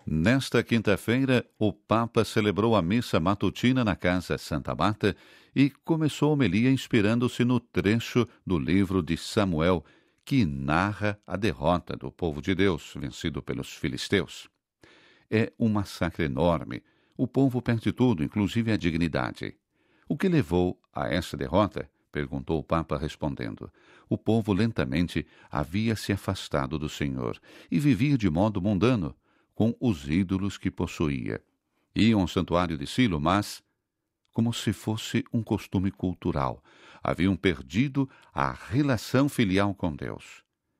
Nesta quinta-feira, o Papa celebrou a missa matutina na Casa Santa Marta e começou a homilia inspirando-se no trecho do livro de Samuel, que narra a derrota do povo de Deus, vencido pelos filisteus. É um massacre enorme. O povo perde tudo, inclusive a dignidade. O que levou a essa derrota? Perguntou o Papa respondendo. O povo lentamente havia se afastado do Senhor e vivia de modo mundano, com os ídolos que possuía. Iam ao santuário de Silo, mas, como se fosse um costume cultural, haviam perdido a relação filial com Deus.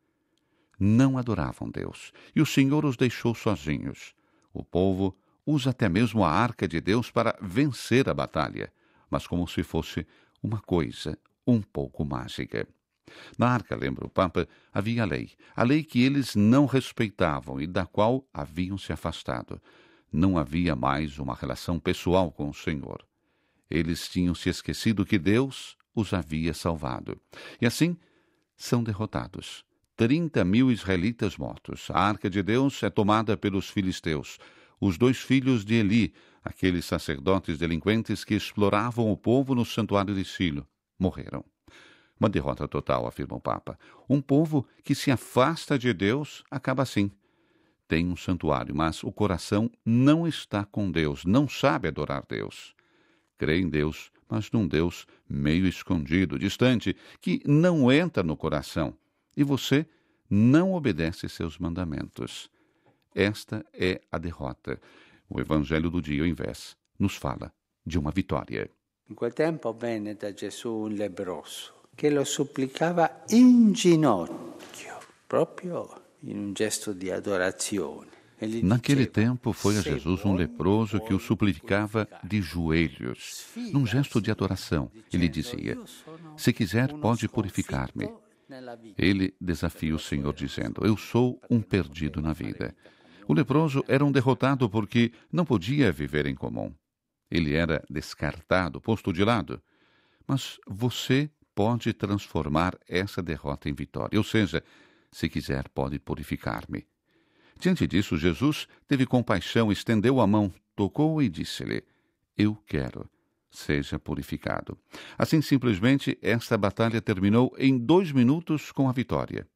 Não adoravam Deus, e o Senhor os deixou sozinhos. O povo usa até mesmo a arca de Deus para vencer a batalha, mas como se fosse uma coisa um pouco mágica. Na arca, lembra o Papa, havia a lei que eles não respeitavam e da qual haviam se afastado. Não havia mais uma relação pessoal com o Senhor. Eles tinham se esquecido que Deus os havia salvado. E assim, são derrotados. 30.000 israelitas mortos. A arca de Deus é tomada pelos filisteus. Os 2 filhos de Eli, aqueles sacerdotes delinquentes que exploravam o povo no santuário de Silo, morreram. Uma derrota total, afirma o Papa. Um povo que se afasta de Deus acaba assim. Tem um santuário, mas o coração não está com Deus, não sabe adorar Deus. Crê em Deus, mas num Deus meio escondido, distante, que não entra no coração. E você não obedece seus mandamentos. Esta é a derrota. O Evangelho do dia, ao invés, nos fala de uma vitória. In quel tempo venne da Gesù un lebbroso che lo supplicava in ginocchio, proprio in un gesto di adorazione. Naquele tempo foi a Jesus um leproso que o suplicava de joelhos, num gesto de adoração. Ele dizia: se quiser, pode purificar-me. Ele desafia o Senhor dizendo: eu sou um perdido na vida. O leproso era um derrotado porque não podia viver em comum. Ele era descartado, posto de lado. Mas você pode transformar essa derrota em vitória. Ou seja, se quiser, pode purificar-me. Diante disso, Jesus teve compaixão, estendeu a mão, tocou e disse-lhe: eu quero, seja purificado. Assim, simplesmente, esta batalha terminou em 2 minutos com a vitória.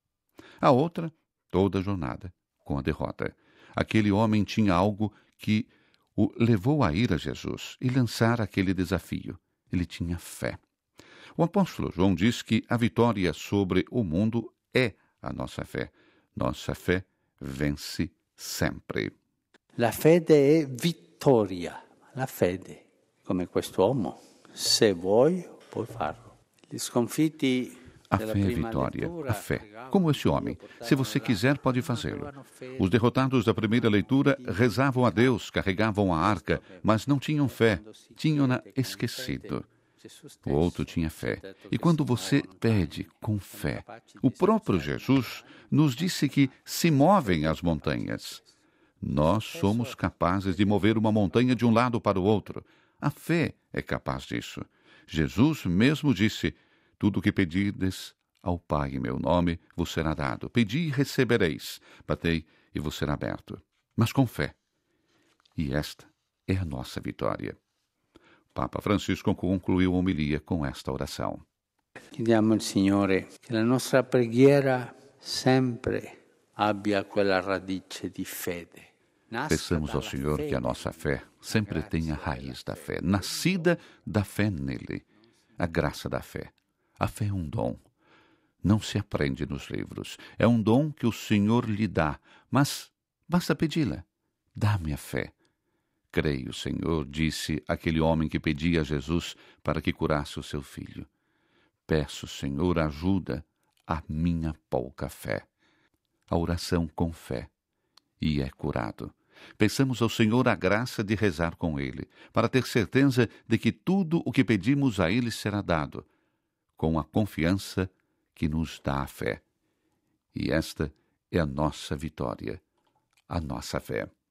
A outra, toda a jornada, com a derrota. Aquele homem tinha algo que o levou a ir a Jesus e lançar aquele desafio. Ele tinha fé. O apóstolo João diz que a vitória sobre o mundo é a nossa fé. Nossa fé vence sempre. La fede è vittoria. La fede, come quest'uomo, se vuoi, puoi farlo. Gli sconfitti. A fé é vitória, a fé. Como esse homem, se você quiser, pode fazê-lo. Os derrotados da primeira leitura rezavam a Deus, carregavam a arca, mas não tinham fé, tinham-na esquecido. O outro tinha fé. E quando você pede com fé, o próprio Jesus nos disse que se movem as montanhas. Nós somos capazes de mover uma montanha de um lado para o outro. A fé é capaz disso. Jesus mesmo disse: tudo o que pedirdes ao Pai em meu nome vos será dado. Pedi e recebereis. Batei e vos será aberto. Mas com fé. E esta é a nossa vitória. Papa Francisco concluiu a homilia com esta oração. Chiediamo al Signore che la nostra preghiera sempre abbia quella radice di fede. Peçamos ao Senhor que a nossa fé sempre tenha a raiz da fé, nascida da fé nele, a graça da fé. A fé é um dom. Não se aprende nos livros. É um dom que o Senhor lhe dá, mas basta pedi-la. Dá-me a fé. Creio, Senhor, disse aquele homem que pedia a Jesus para que curasse o seu filho. Peço, Senhor, ajuda a minha pouca fé. A oração com fé. E é curado. Peçamos ao Senhor a graça de rezar com Ele, para ter certeza de que tudo o que pedimos a Ele será dado, com a confiança que nos dá a fé. E esta é a nossa vitória, a nossa fé.